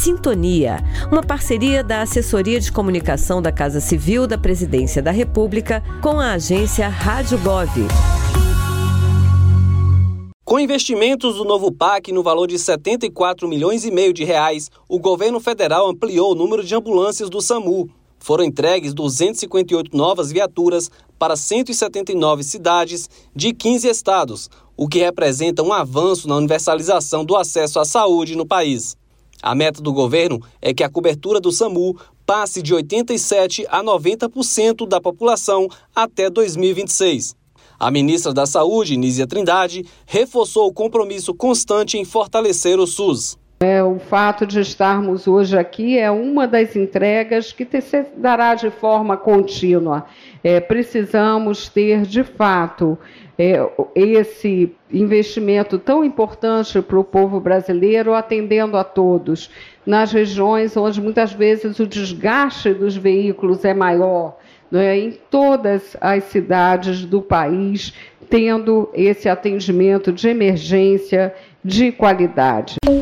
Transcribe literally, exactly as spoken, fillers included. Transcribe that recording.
Sintonia, uma parceria da Assessoria de Comunicação da Casa Civil da Presidência da República com a agência Rádio Gov. Com investimentos do novo P A C no valor de setenta e quatro milhões e meio de reais, o governo federal ampliou o número de ambulâncias do SAMU. Foram entregues duzentas e cinquenta e oito novas viaturas para cento e setenta e nove cidades de quinze estados, o que representa um avanço na universalização do acesso à saúde no país. A meta do governo é que a cobertura do SAMU passe de oitenta e sete por cento a noventa por cento da população até dois mil e vinte e seis. A ministra da Saúde, Nízia Trindade, reforçou o compromisso constante em fortalecer o SUS. É, o fato de estarmos hoje aqui é uma das entregas que se dará de forma contínua. É, precisamos ter, de fato, é, esse investimento tão importante para o povo brasileiro, atendendo a todos, nas regiões onde muitas vezes o desgaste dos veículos é maior, né, em todas as cidades do país, tendo esse atendimento de emergência de qualidade.